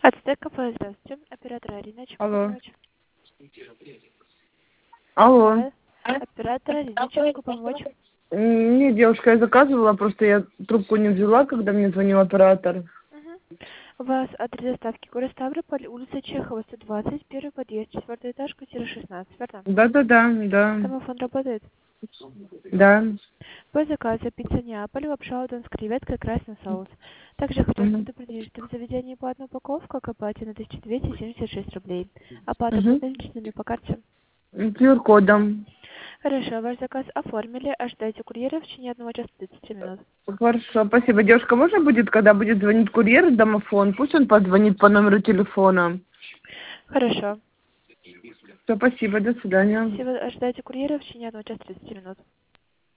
Ацтек кафе, здравствуйте. Оператор Арина, чем могу Алло. помочь? Алло. Да. Оператор Арина, чем могу помочь? Нет, девушка, я заказывала, просто я трубку не взяла, когда мне звонил оператор. Угу. У вас адрес доставки город Ставрополь, улица Чехова, 120, первый подъезд, 4 этаж, квартира 16, верно? Да. Домофон работает. Да. По заказу пицца Неаполь, лапша удон с креветкой, красный соус. Также хотел Угу. предупредить, что в заведении по одной упаковке к оплате на 1276 рублей. Оплата Угу. будет наличными по карте. QR-кодом. Хорошо, ваш заказ оформили, ожидайте курьера в течение 1 часа 30 минут. Хорошо, спасибо. Девушка, можно будет, когда будет звонить курьер в домофон, пусть он позвонит по номеру телефона. Хорошо. Все, спасибо, до свидания. Спасибо, ожидайте курьера в течение 1 часа 30 минут.